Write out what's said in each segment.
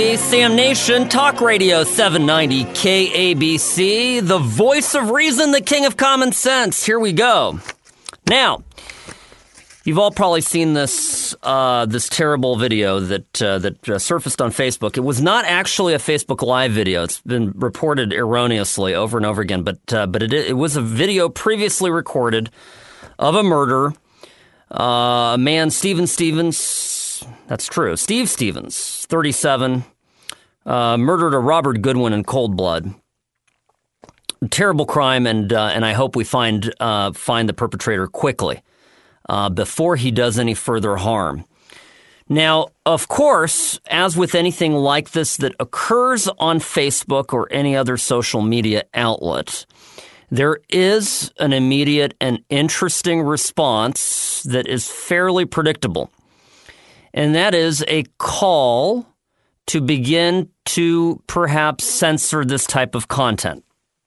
Sam Nation, Talk Radio 790 KABC, the voice of reason, the king of common sense. Here we go. Now, you've all probably seen this terrible video that surfaced on Facebook. It was not actually a Facebook Live video. It's been reported erroneously over and over again, but it was a video previously recorded of a murder. A man, Steven Stevens, that's true, Steve Stevens, 37, murdered a Robert Goodwin in cold blood. Terrible crime, and I hope we find the perpetrator quickly before he does any further harm. Now, of course, as with anything like this that occurs on Facebook or any other social media outlet, there is an immediate and interesting response that is fairly predictable, and that is a call to begin to perhaps censor this type of content.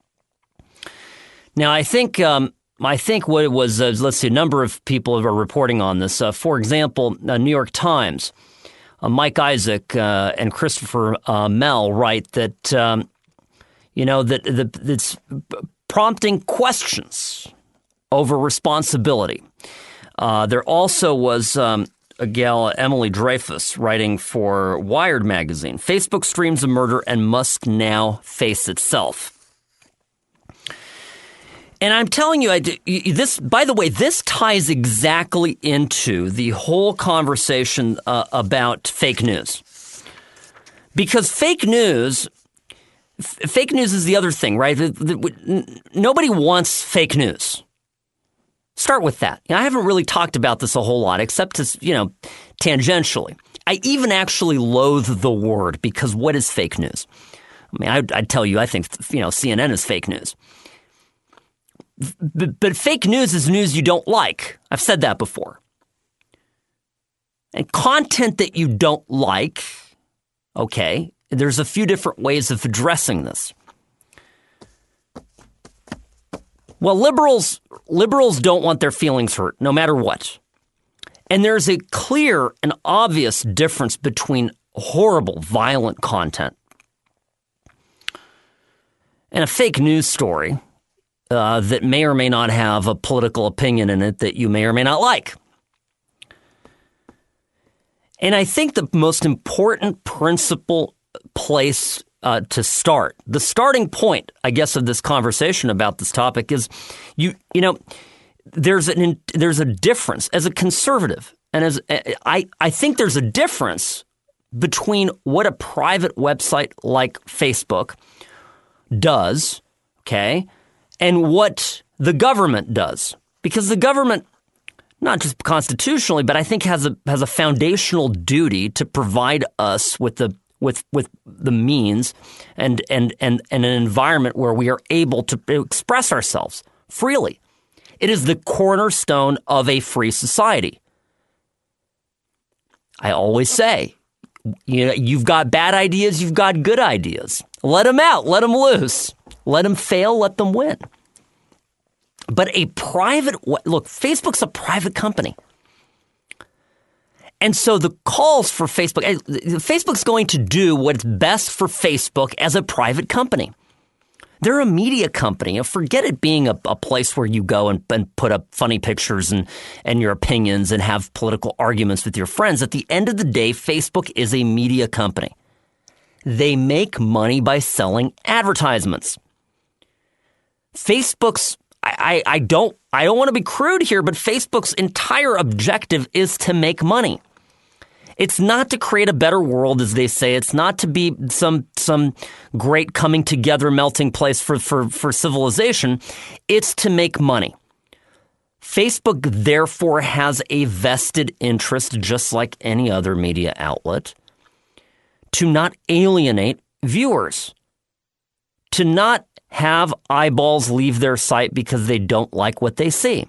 Now, I think what it was, let's see, a number of people are reporting on this. For example, New York Times, Mike Isaac and Christopher Mell write that, that it's prompting questions over responsibility. There also was a gal, Emily Dreyfus, writing for Wired magazine. Facebook streams a murder and must now face itself. And I'm telling you, this, by the way, this ties exactly into the whole conversation about fake news. Because fake news is the other thing, right? Nobody wants fake news. Start with that. I haven't really talked about this a whole lot, except tangentially. I even actually loathe the word, because what is fake news? I mean, I'd tell you, I think, CNN is fake news. But fake news is news you don't like. I've said that before. And content that you don't like, okay, there's a few different ways of addressing this. Well, liberals don't want their feelings hurt, no matter what. And there's a clear and obvious difference between horrible, violent content and a fake news story that may or may not have a political opinion in it that you may or may not like. And I think the most important principle place to start, the starting point, I guess, of this conversation about this topic is, there's a difference as a conservative, and as I think there's a difference between what a private website like Facebook does, okay, and what the government does, because the government, not just constitutionally, but I think has a foundational duty to provide us with the means and an environment where we are able to express ourselves freely. It is the cornerstone of a free society. I always say, you've got bad ideas, you've got good ideas. Let them out, let them loose. Let them fail, let them win. But Facebook's a private company. And so the calls for Facebook's going to do what's best for Facebook as a private company. They're a media company. Forget it being a place where you go and put up funny pictures and your opinions and have political arguments with your friends. At the end of the day, Facebook is a media company. They make money by selling advertisements. Facebook's I don't want to be crude here, but Facebook's entire objective is to make money. It's not to create a better world, as they say. It's not to be some great coming together melting place for civilization. It's to make money. Facebook, therefore, has a vested interest, just like any other media outlet, to not alienate viewers, to not have eyeballs leave their site because they don't like what they see.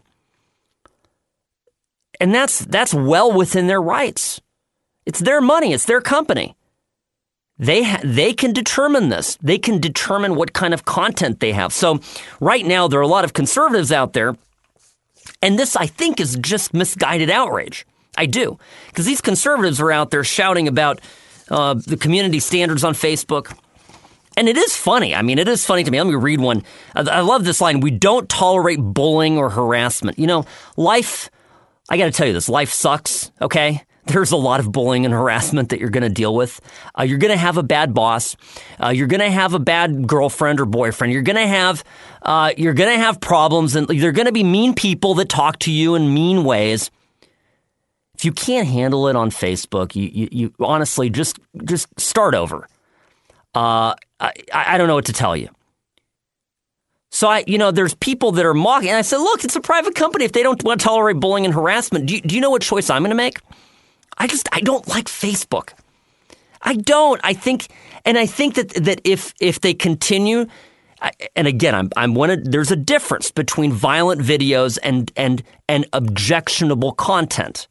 And that's well within their rights. It's their money. It's their company. They can determine this. They can determine what kind of content they have. So right now, there are a lot of conservatives out there, and this, I think, is just misguided outrage. I do. Because these conservatives are out there shouting about the community standards on Facebook. And it is funny. I mean, it is funny to me. Let me read one. I love this line. We don't tolerate bullying or harassment. You know, life, I got to tell you this, life sucks, okay? There's a lot of bullying and harassment that you're going to deal with. You're going to have a bad boss. You're going to have a bad girlfriend or boyfriend. You're going to have problems, and there are going to be mean people that talk to you in mean ways. If you can't handle it on Facebook, you honestly just start over. I don't know what to tell you. So there's people that are mocking, and I said, look, it's a private company. If they don't want to tolerate bullying and harassment, do you know what choice I'm going to make? I don't like Facebook. I don't. I think that if they continue, and again, there's a difference between violent videos and objectionable content.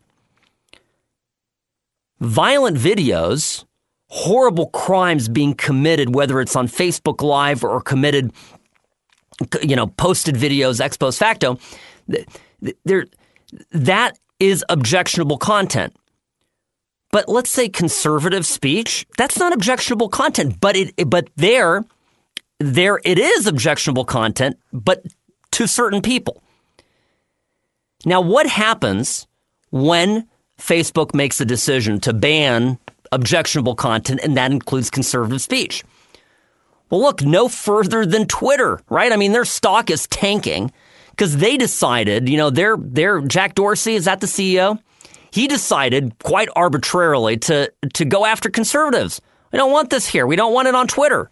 Violent videos, horrible crimes being committed, whether it's on Facebook Live or committed, posted videos ex post facto, that is objectionable content. But let's say conservative speech, that's not objectionable content, but there it is objectionable content, but to certain people. Now, what happens when Facebook makes a decision to ban objectionable content, and that includes conservative speech? Well, look, no further than Twitter, right? I mean, their stock is tanking because they decided, their Jack Dorsey, is that the CEO? He decided quite arbitrarily to go after conservatives. We don't want this here. We don't want it on Twitter.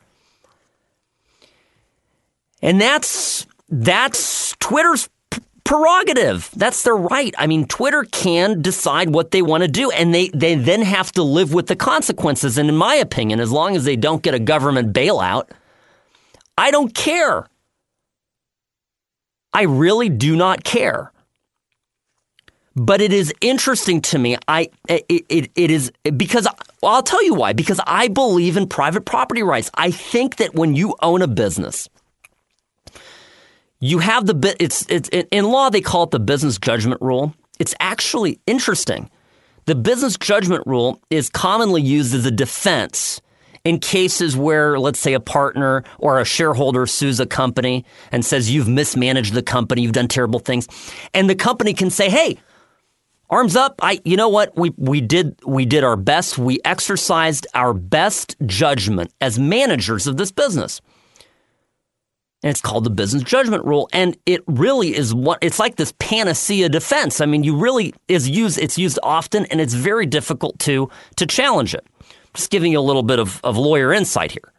And that's Twitter's prerogative. That's their right. I mean, Twitter can decide what they want to do, and they then have to live with the consequences. And in my opinion, as long as they don't get a government bailout, I don't care. I really do not care. But it is interesting to me. It is because I'll tell you why. Because I believe in private property rights. I think that when you own a business, you have it's in law they call it the business judgment rule. It's actually interesting. The business judgment rule is commonly used as a defense in cases where, let's say, a partner or a shareholder sues a company and says you've mismanaged the company, you've done terrible things, and the company can say, "Hey, arms up! You know what? We did our best. We exercised our best judgment as managers of this business." And it's called the business judgment rule. And it really is it's like this panacea defense. I mean, it's used often, and it's very difficult to challenge it. Just giving you a little bit of lawyer insight here.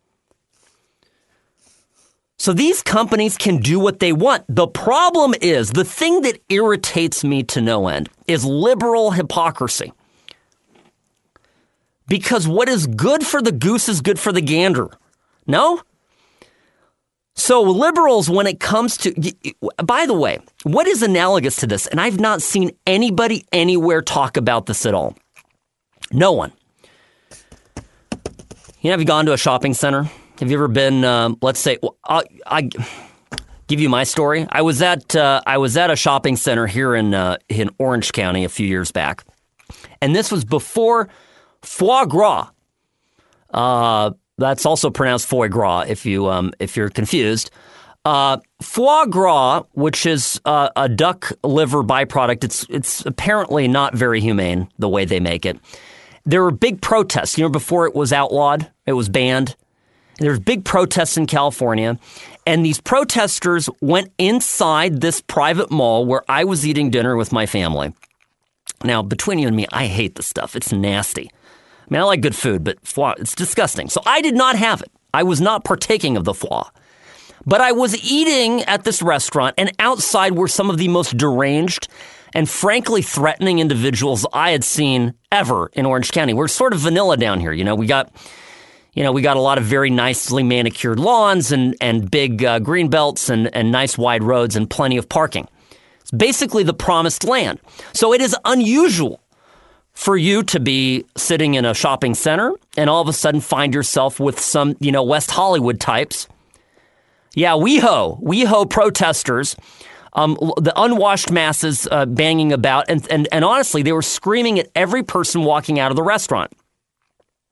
So these companies can do what they want. The problem is, the thing that irritates me to no end is liberal hypocrisy. Because what is good for the goose is good for the gander. No? So liberals, when it comes to, by the way, what is analogous to this? And I've not seen anybody anywhere talk about this at all. No one. Have you gone to a shopping center? Have you ever been, let's say, I give you my story. I was at a shopping center here in Orange County a few years back. And this was before foie gras. That's also pronounced foie gras if you're confused. Foie gras, which is a duck liver byproduct, it's apparently not very humane the way they make it. There were big protests. Before it was outlawed, it was banned. There was big protests in California, and these protesters went inside this private mall where I was eating dinner with my family. Now, between you and me, I hate this stuff. It's nasty. I mean, I like good food, but foie, it's disgusting. So I did not have it. I was not partaking of the foie. But I was eating at this restaurant, and outside were some of the most deranged and frankly threatening individuals I had seen ever in Orange County. We're sort of vanilla down here. We got a lot of very nicely manicured lawns and big green belts and nice wide roads and plenty of parking. It's basically the promised land. So it is unusual for you to be sitting in a shopping center and all of a sudden find yourself with some, West Hollywood types. Yeah, WeHo protesters, the unwashed masses banging about. And honestly, they were screaming at every person walking out of the restaurant.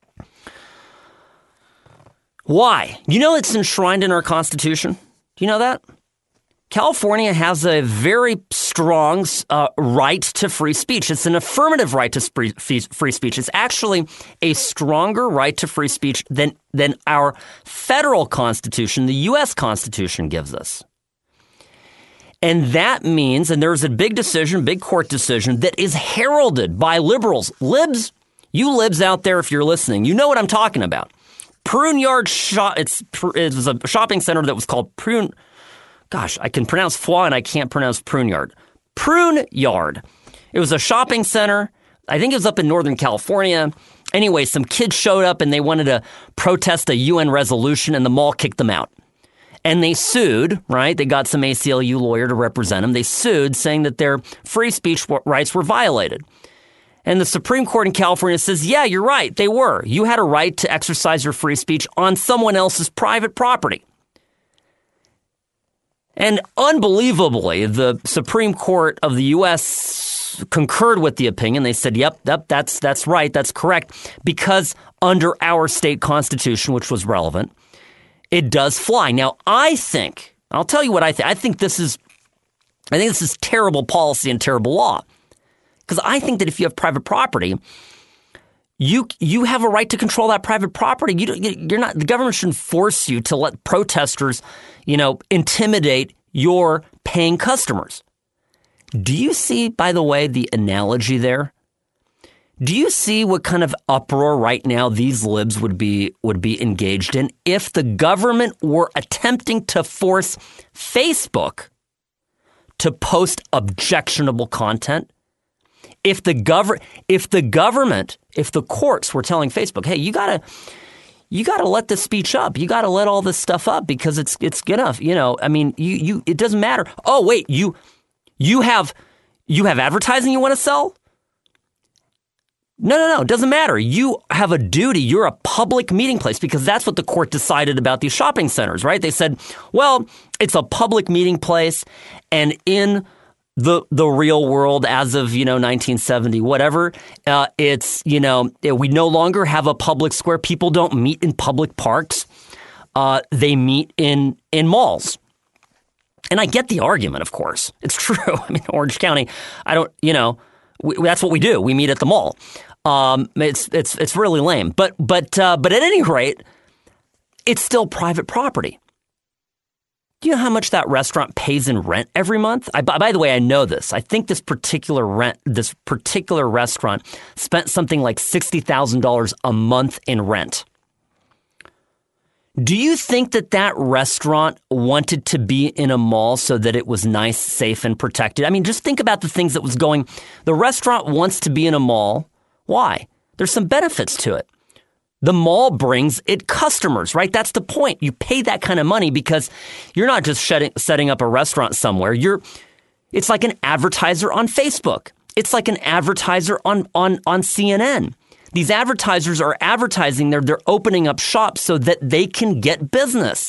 Why? You know it's enshrined in our Constitution? Do you know that? California has a very strong right to free speech. It's an affirmative right to free speech. It's actually a stronger right to free speech than our federal Constitution, the U.S. Constitution, gives us. And that means, and there's a big court decision that is heralded by liberals. Libs, you libs out there, if you're listening, you know what I'm talking about. Prune Yard, it was a shopping center that was called Prune. Gosh, I can pronounce Foix and I can't pronounce Prune Yard. Prune Yard. It was a shopping center. I think it was up in Northern California. Anyway, some kids showed up and they wanted to protest a UN resolution and the mall kicked them out. And they sued, right? They got some ACLU lawyer to represent them. They sued saying that their free speech rights were violated. And the Supreme Court in California says, yeah, you're right. They were. You had a right to exercise your free speech on someone else's private property. And unbelievably, the Supreme Court of the U.S. concurred with the opinion. They said, yep, that's right, that's correct, because under our state constitution, which was relevant, it does fly. Now, I'll tell you what I think. I think this is terrible policy and terrible law, because I think that if you have private property, you have a right to control that private property. The government shouldn't force you to let protesters, intimidate your paying customers. Do you see, by the way, the analogy there? Do you see what kind of uproar right now these libs would be engaged in if the government were attempting to force Facebook to post objectionable content? If the courts were telling Facebook, hey, you gotta let this speech up. You gotta let all this stuff up because it's good enough. It doesn't matter. Oh, wait, you have advertising you want to sell? No, it doesn't matter. You have a duty. You're a public meeting place, because that's what the court decided about these shopping centers, right? They said, well, it's a public meeting place, and in the real world as of, 1970, whatever, it's, we no longer have a public square. People don't meet in public parks. They meet in malls. And I get the argument, of course. It's true. I mean, Orange County, that's what we do. We meet at the mall. It's really lame. But at any rate, it's still private property. Do you know how much that restaurant pays in rent every month? By the way, I know this. I think this particular restaurant spent something like $60,000 a month in rent. Do you think that restaurant wanted to be in a mall so that it was nice, safe, and protected? I mean, just think about the things that was going. The restaurant wants to be in a mall. Why? There's some benefits to it. The mall brings it customers, right? That's the point. You pay that kind of money because you're not just setting up a restaurant somewhere. It's like an advertiser on Facebook. It's like an advertiser on CNN. These advertisers are advertising. They're opening up shops so that they can get business.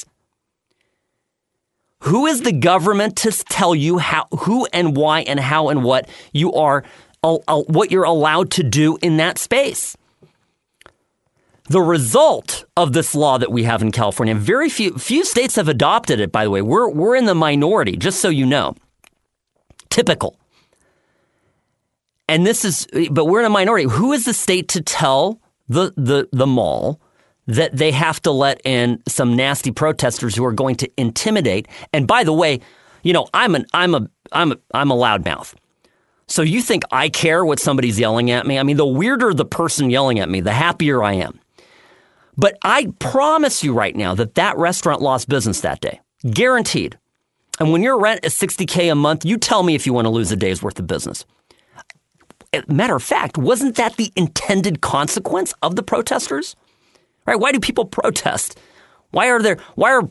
Who is the government to tell you who and why and how and what you're allowed to do in that space? The result of this law that we have in California, very few states have adopted it, by the way. We're in the minority, just so you know. Typical. And but we're in a minority. Who is the state to tell the mall that they have to let in some nasty protesters who are going to intimidate? And by the way, I'm a loudmouth. So you think I care what somebody's yelling at me? I mean, the weirder the person yelling at me, the happier I am. But I promise you right now that restaurant lost business that day. Guaranteed. And when your rent is $60K a month, you tell me if you want to lose a day's worth of business. Matter of fact, wasn't that the intended consequence of the protesters? Right? Why do people protest? To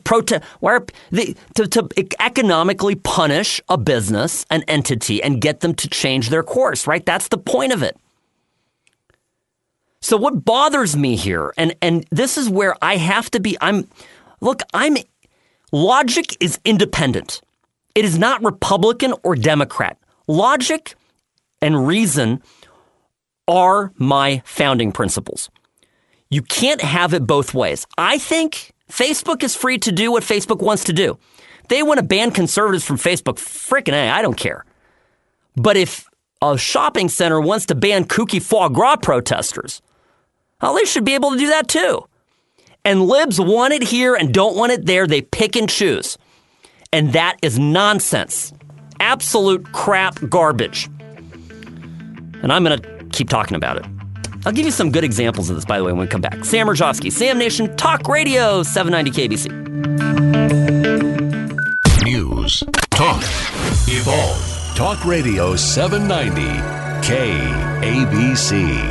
economically punish a business, an entity, and get them to change their course, right? That's the point of it. So what bothers me here, and this is where I have to be, logic is independent. It is not Republican or Democrat. Logic and reason are my founding principles. You can't have it both ways. I think Facebook is free to do what Facebook wants to do. They want to ban conservatives from Facebook. Frickin' A, I don't care. But if a shopping center wants to ban kooky foie gras protesters, well, they should be able to do that too. And libs want it here and don't want it there. They pick and choose. And that is nonsense. Absolute crap garbage. And I'm going to keep talking about it. I'll give you some good examples of this, by the way, when we come back. Sam Rajovsky, Sam Nation, Talk Radio, 790 KBC. News, talk, evolve. Talk Radio 790 KABC.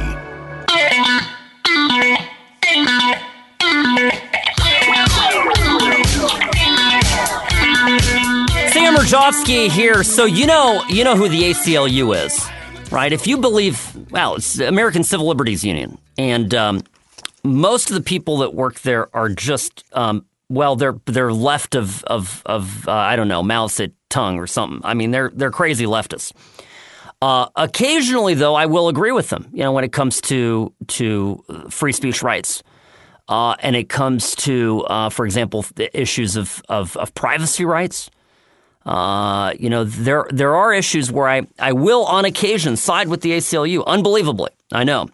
Sam Rajovsky here. So you know who the ACLU is, right? If you believe, well, it's the American Civil Liberties Union, and most of the people that work there are just, they're left of I don't know, Mao Zedong or something. I mean, they're crazy leftists. Occasionally, though, I will agree with them. When it comes to free speech rights. And it comes to, for example, the issues of privacy rights. There are issues where I will on occasion side with the ACLU. Unbelievably, I know.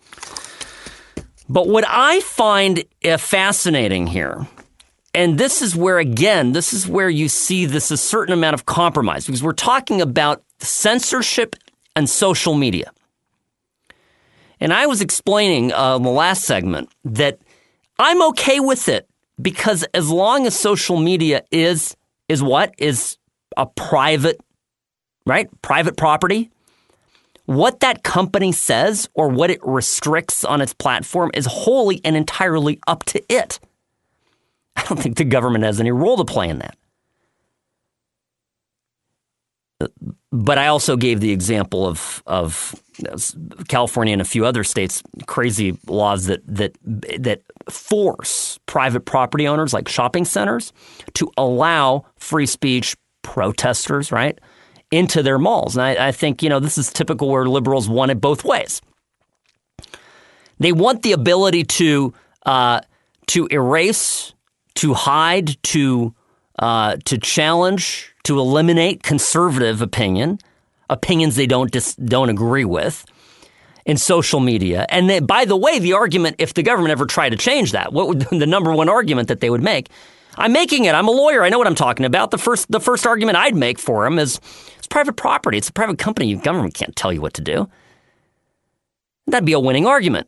But what I find fascinating here, and this is where you see a certain amount of compromise, because we're talking about censorship and social media. And I was explaining in the last segment that I'm okay with it, because as long as social media is a private property, what that company says or what it restricts on its platform is wholly and entirely up to it. I don't think the government has any role to play in that. But I also gave the example of California and a few other states, crazy laws that force private property owners like shopping centers to allow free speech protesters, right, into their malls. And I think, this is typical where liberals want it both ways. They want the ability to erase, to hide, to challenge, to eliminate conservative opinions they don't agree with in social media. And then, by the way, the argument, if the government ever tried to change that, what would the number one argument that they would make? I'm making it. I'm a lawyer. I know what I'm talking about. The first argument I'd make for them is it's private property. It's a private company. The government can't tell you what to do. That'd be a winning argument.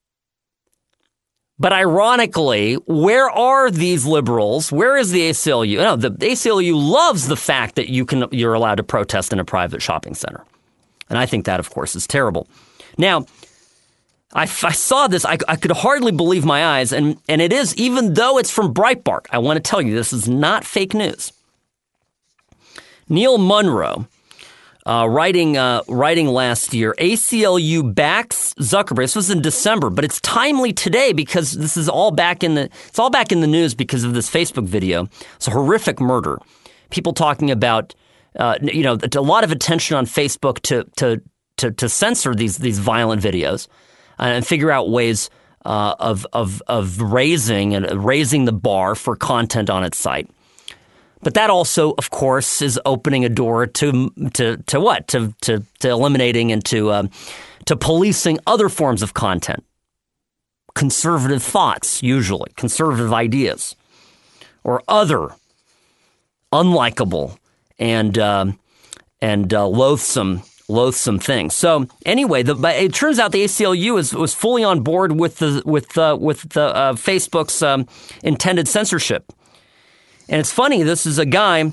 But ironically, where are these liberals? Where is the ACLU? No, the ACLU loves the fact that you're allowed to protest in a private shopping center. And I think that, of course, is terrible. Now, I saw this. I could hardly believe my eyes. And it is, even though it's from Breitbart, I want to tell you, this is not fake news. Neil Munro, writing last year, ACLU backs Zuckerberg. This was in December, but it's timely today because this is all back in the news because of this Facebook video. It's a horrific murder. People talking about, a lot of attention on Facebook to censor these violent videos and figure out ways of raising the bar for content on its site. But that also, of course, is opening a door to what? To eliminating and to policing other forms of content. Conservative thoughts, usually. Conservative ideas. Or other unlikable and loathsome things. So anyway, it turns out the ACLU was fully on board with the Facebook's intended censorship. And it's funny, this is a guy,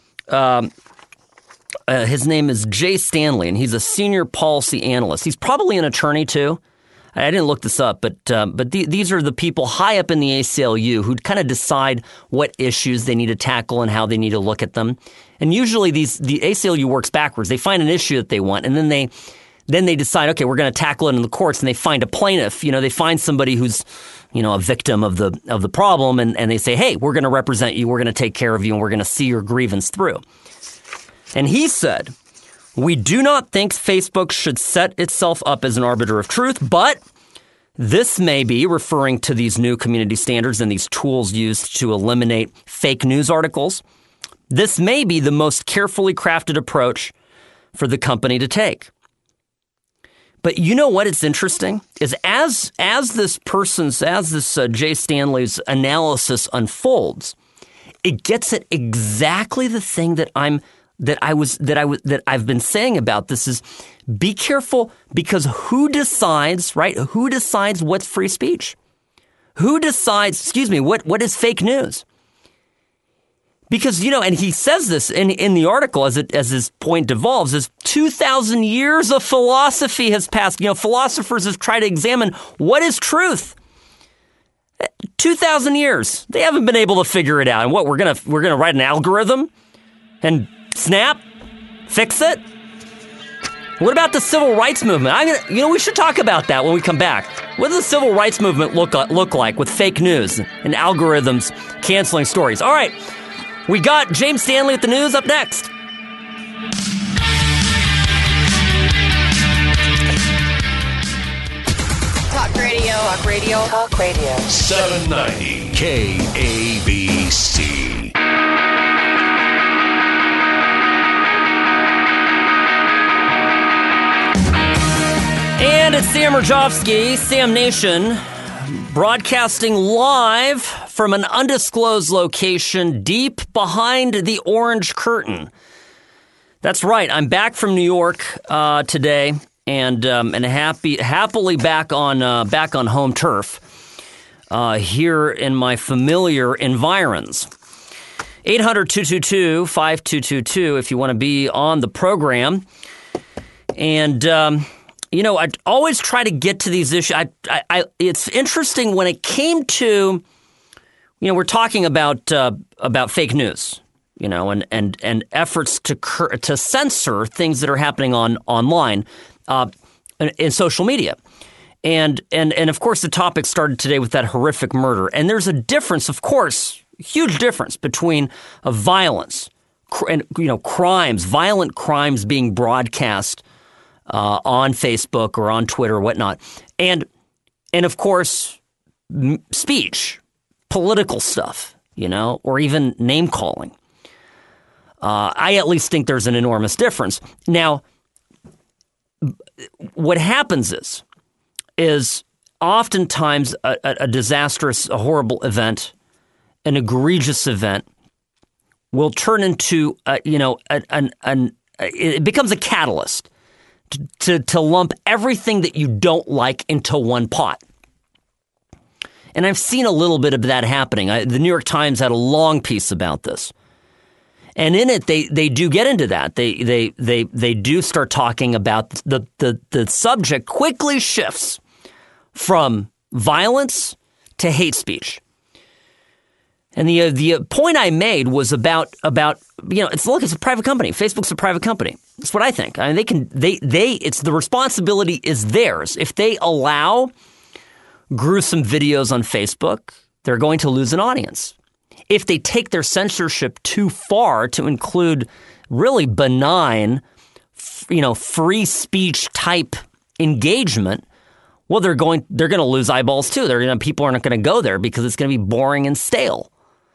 his name is Jay Stanley, and he's a senior policy analyst. He's probably an attorney, too. I didn't look this up, but these are the people high up in the ACLU who kind of decide what issues they need to tackle and how they need to look at them. And usually the ACLU works backwards. They find an issue that they want, and then they decide, okay, we're going to tackle it in the courts, and they find a plaintiff. They find somebody who's a victim of the problem, and they say, hey, we're going to represent you, we're going to take care of you, and we're going to see your grievance through. And he said, we do not think Facebook should set itself up as an arbiter of truth, but This may be referring to these new community standards and these tools used to eliminate fake news articles. This may be the most carefully crafted approach for the company to take. But you know what? It's interesting is as this Jay Stanley's analysis unfolds, it gets at exactly the thing that I've been saying about this is be careful, because who decides, right? Who decides what's free speech? Who decides, what is fake news? Because, and he says this in the article as his point devolves, is 2,000 years of philosophy has passed. Philosophers have tried to examine what is truth. 2,000 years. They haven't been able to figure it out. And what, we're gonna write an algorithm and snap, fix it? What about the civil rights movement? We should talk about that when we come back. What does the civil rights movement look like with fake news and algorithms canceling stories? All right. We got James Stanley at the news up next. Talk radio. Talk radio. Talk radio. 790 KABC. And it's Sam Rajovsky, Sam Nation, broadcasting live from an undisclosed location deep behind the orange curtain. That's right. I'm back from New York today, and happily back on home turf here in my familiar environs. 800-222-5222 if you want to be on the program. And I always try to get to these issues. It's interesting when it came to, we're talking about fake news, and efforts to censor things that are happening online in social media, and of course the topic started today with that horrific murder. And there's a difference, of course, huge difference between violence and crimes, violent crimes being broadcast on Facebook or on Twitter or whatnot, and of course speech, political stuff, or even name calling. I at least think there's an enormous difference. Now, what happens is oftentimes a disastrous, a horrible event, an egregious event will turn into it becomes a catalyst to lump everything that you don't like into one pot. And I've seen a little bit of that happening. The New York Times had a long piece about this. And in it, they do get into that. They do start talking about the subject quickly shifts from violence to hate speech. And the point I made was about it's a private company. Facebook's a private company. That's what I think. I mean, it's the responsibility is theirs. If they allow gruesome videos on Facebook, they're going to lose an audience. If they take their censorship too far to include really benign, free speech type engagement, well, they're going to lose eyeballs too. People aren't going to go there because it's going to be boring and stale.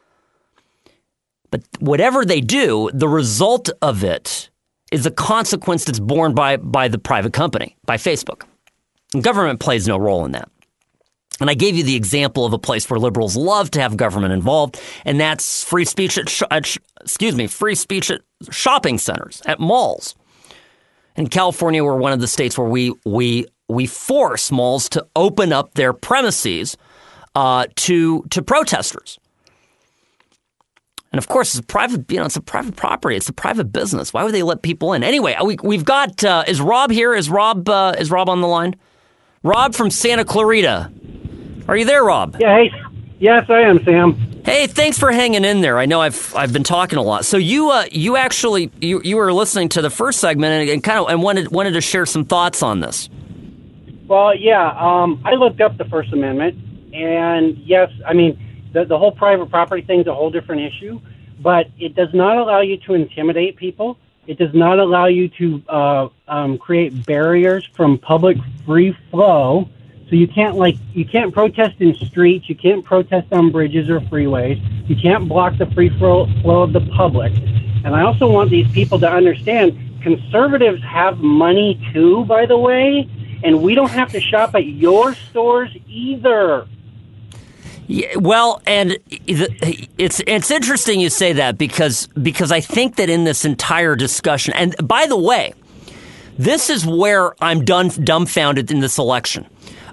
But whatever they do, the result of it is a consequence that's borne by the private company, by Facebook. And government plays no role in that. And I gave you the example of a place where liberals love to have government involved, and that's free speech at shopping centers, at malls. In California, we're one of the states where we force malls to open up their premises to protesters. And of course, it's a private property. It's a private business. Why would they let people in? Anyway, we've got, is Rob here? Is Rob on the line? Rob from Santa Clarita. Are you there, Rob? Yeah, hey. Yes, I am, Sam. Hey, thanks for hanging in there. I know I've been talking a lot. So you were listening to the first segment and wanted to share some thoughts on this. Well, yeah, I looked up the First Amendment, and yes, I mean, the whole private property thing is a whole different issue, but it does not allow you to intimidate people. It does not allow you to create barriers from public free flow So you can't protest in streets, you can't protest on bridges or freeways, you can't block the free flow of the public. And I also want these people to understand conservatives have money too, by the way, and we don't have to shop at your stores either. Yeah, well, and it's interesting you say that because I think that in this entire discussion, and by the way, this is where I'm dumbfounded in this election.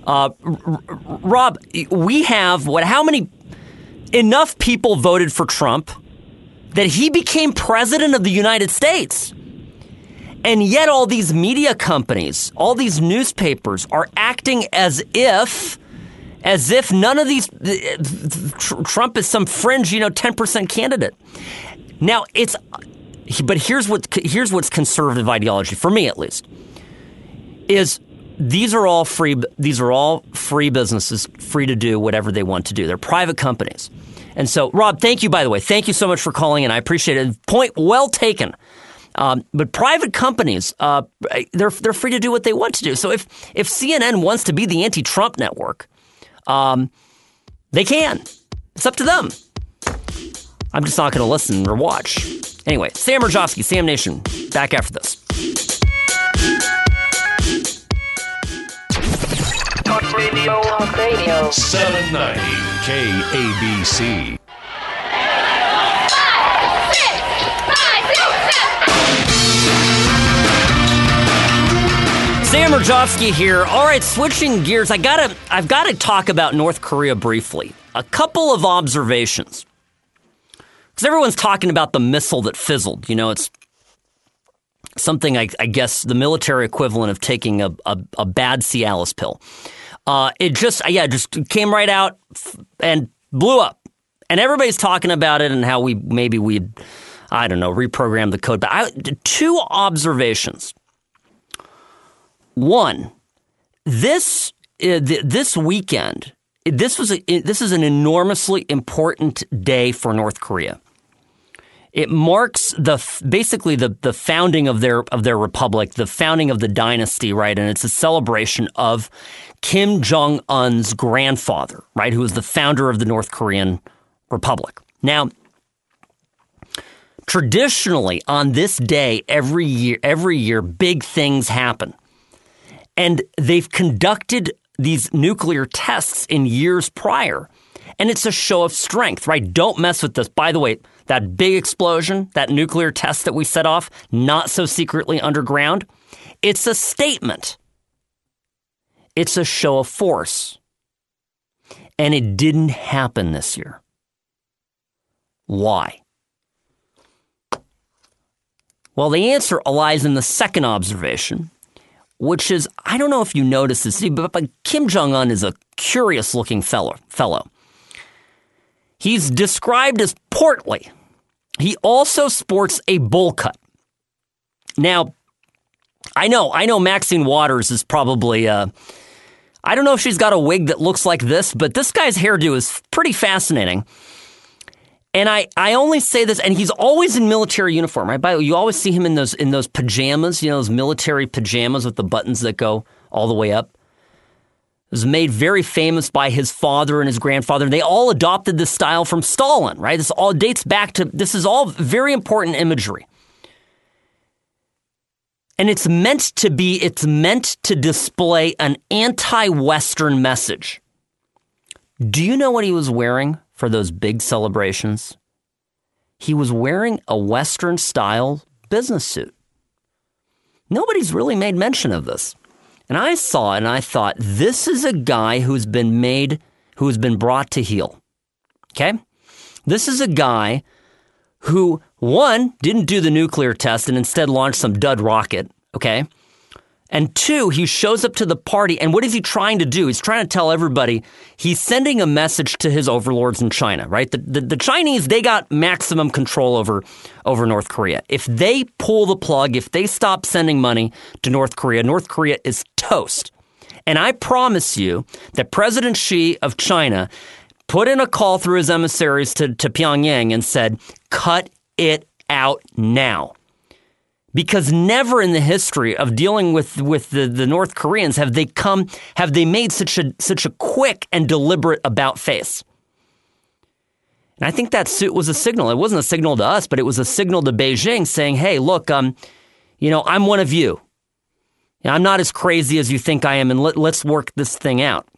Rob, we have enough people voted for Trump that he became president of the United States. And yet all these media companies, all these newspapers are acting as if none of these, Trump is some fringe, 10% candidate. Now but here's what's conservative ideology, for me at least, is these are all free businesses, free to do whatever they want to do. They're private companies. And so, Rob, thank you, by the way. Thank you so much for calling in. I appreciate it. Point well taken. But private companies, they're free to do what they want to do. So if CNN wants to be the anti-Trump network, they can. It's up to them. I'm just not going to listen or watch. Anyway, Sam Mirejovsky, Sam Nation, back after this. Talk Radio. Talk Radio. 790 KABC. Sam Mirejovsky here. All right, switching gears. I've got to talk about North Korea briefly. A couple of observations. Because everyone's talking about the missile that fizzled. It's something, I guess, the military equivalent of taking a bad Cialis pill. It just came right out and blew up. And everybody's talking about it and how we reprogrammed the code. But two observations. One, this weekend, this is an enormously important day for North Korea. It marks basically the founding of their republic, the founding of the dynasty, right? And it's a celebration of Kim Jong-un's grandfather, right, who was the founder of the North Korean Republic. Now, traditionally, on this day, every year, big things happen. And they've conducted these nuclear tests in years prior. And it's a show of strength, right? Don't mess with this. By the way, that big explosion, that nuclear test that we set off, not so secretly underground, it's a statement. It's a show of force. And it didn't happen this year. Why? Well, the answer lies in the second observation, which is, I don't know if you noticed this, but Kim Jong-un is a curious-looking fellow. He's described as portly. He also sports a bowl cut. Now, I know Maxine Waters is probably, I don't know if she's got a wig that looks like this, but this guy's hairdo is pretty fascinating. And I only say this, and he's always in military uniform, right? By the way, you always see him in those pajamas, those military pajamas with the buttons that go all the way up. It was made very famous by his father and his grandfather. And they all adopted this style from Stalin, right? This all dates back to, this is all very important imagery. And it's meant to display an anti-Western message. Do you know what he was wearing for those big celebrations? He was wearing a Western-style business suit. Nobody's really made mention of this. And I saw it and I thought, this is a guy who has been brought to heel. Okay? This is a guy who, one, didn't do the nuclear test and instead launched some dud rocket. Okay? And two, he shows up to the party, and what is he trying to do? He's trying to tell everybody he's sending a message to his overlords in China, right? The Chinese, they got maximum control over North Korea. If they pull the plug, if they stop sending money to North Korea is toast. And I promise you that President Xi of China put in a call through his emissaries to Pyongyang and said, cut it out now. Because never in the history of dealing with the North Koreans have they made such a quick and deliberate about face. And I think that suit was a signal. It wasn't a signal to us, but it was a signal to Beijing saying, hey, look, I'm one of you. I'm not as crazy as you think I am, and let's work this thing out.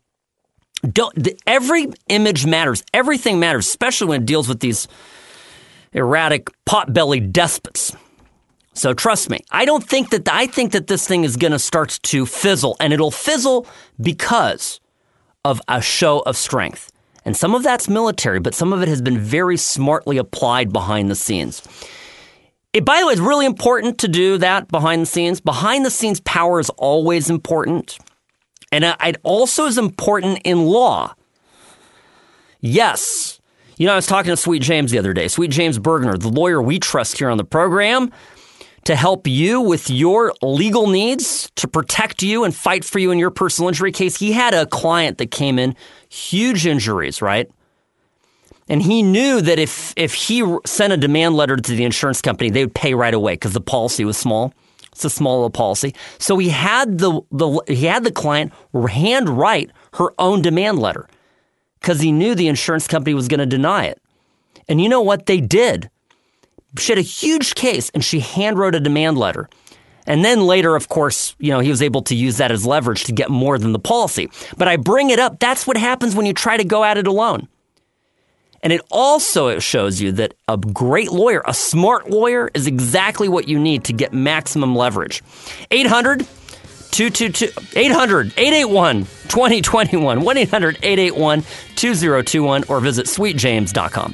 Every image matters. Everything matters, especially when it deals with these erratic, pot-bellied despots. So trust me, I think that this thing is going to start to fizzle, and it'll fizzle because of a show of strength. And some of that's military, but some of it has been very smartly applied behind the scenes. By the way, it's really important to do that behind the scenes. Behind the scenes power is always important. And it also is important in law. Yes. I was talking to Sweet James the other day. Sweet James Bergner, the lawyer we trust here on the program to help you with your legal needs, to protect you and fight for you in your personal injury case. He had a client that came in, huge injuries, right? And he knew that if he sent a demand letter to the insurance company, they would pay right away because the policy was small. It's a small little policy. So he had the client handwrite her own demand letter because he knew the insurance company was going to deny it. And you know what they did? She had a huge case, and she handwrote a demand letter. And then later, of course, he was able to use that as leverage to get more than the policy. But I bring it up. That's what happens when you try to go at it alone. And it shows you that a great lawyer, a smart lawyer, is exactly what you need to get maximum leverage. 800-881-2021, 1-800-881-2021, or visit sweetjames.com.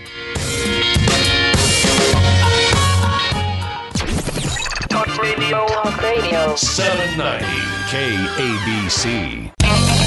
Talk Radio 790 KABC.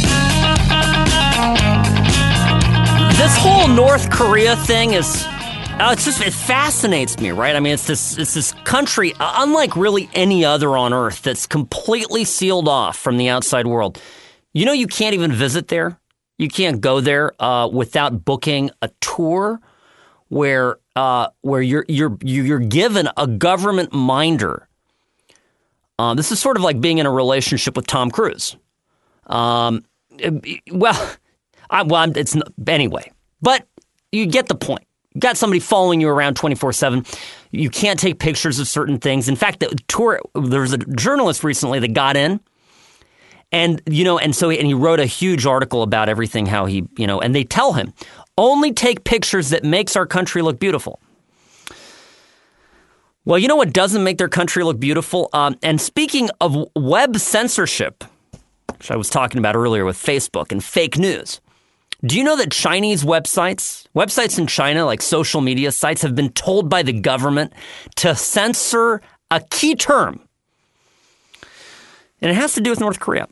This whole North Korea thing it fascinates me, right? I mean, it's this country, unlike really any other on earth, that's completely sealed off from the outside world. You can't even visit there. You can't go there without booking a tour where you're given a government minder. This is sort of like being in a relationship with Tom Cruise. It's anyway, but you get the point. You got somebody following you around 24/7. You can't take pictures of certain things. In fact, there was a journalist recently that got in, and he wrote a huge article about everything, how he, and they tell him only take pictures that makes our country look beautiful. Well, you know what doesn't make their country look beautiful? And speaking of web censorship, which I was talking about earlier with Facebook and fake news, do you know that Chinese websites in China, like social media sites, have been told by the government to censor a key term? And it has to do with North Korea.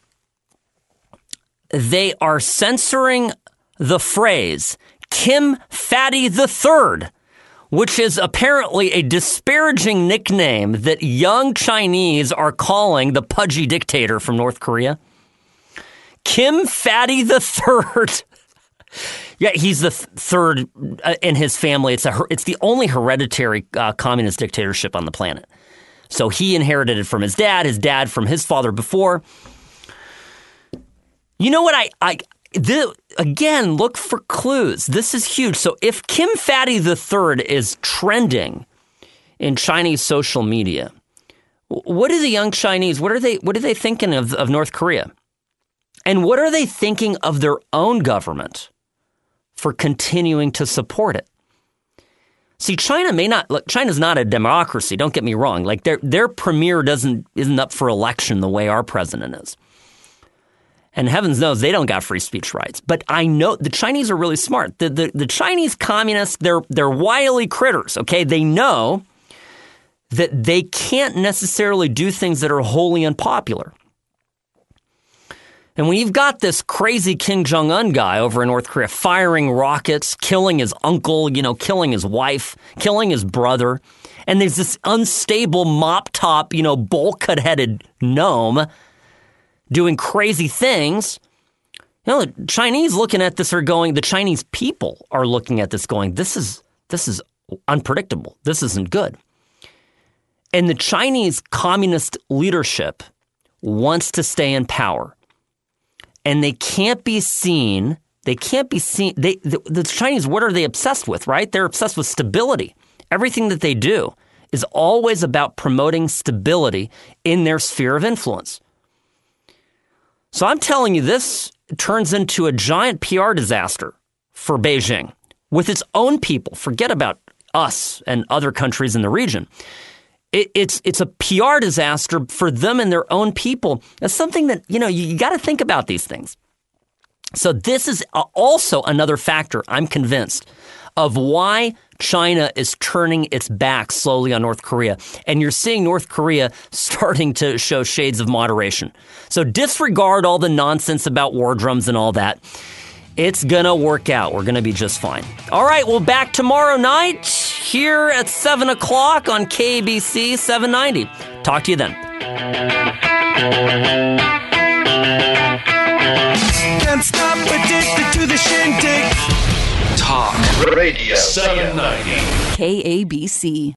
They are censoring the phrase Kim Fatty III, which is apparently a disparaging nickname that young Chinese are calling the pudgy dictator from North Korea. Kim Fatty III. Yeah, he's the third in his family. It's the only hereditary communist dictatorship on the planet. So he inherited it from his dad from his father before. You know what? Again, look for clues. This is huge. So if Kim Fatty III is trending in Chinese social media, what are the young Chinese? What are they thinking of North Korea? And what are they thinking of their own government for continuing to support it? See, China's not a democracy. Don't get me wrong. Like their premier isn't up for election the way our president is. And heavens knows they don't got free speech rights. But I know the Chinese are really smart. The Chinese communists, they're wily critters, okay? They know that they can't necessarily do things that are wholly unpopular. And when you've got this crazy Kim Jong-un guy over in North Korea firing rockets, killing his uncle, killing his wife, killing his brother, and there's this unstable mop-top, bowl-cut-headed gnome doing crazy things, the Chinese looking at this the Chinese people are looking at this going, this is unpredictable. This isn't good. And the Chinese communist leadership wants to stay in power. And they can't be seen. The Chinese, what are they obsessed with, right? They're obsessed with stability. Everything that they do is always about promoting stability in their sphere of influence. So I'm telling you, this turns into a giant PR disaster for Beijing with its own people. Forget about us and other countries in the region. It's a PR disaster for them and their own people. That's something that, you got to think about these things. So this is also another factor, I'm convinced, of why China is turning its back slowly on North Korea. And you're seeing North Korea starting to show shades of moderation. So disregard all the nonsense about war drums and all that. It's going to work out. We're going to be just fine. All right, we'll back tomorrow night here at 7 o'clock on KABC 790. Talk to you then. Can't stop addicted to the shindig. Talk Radio 790. KABC.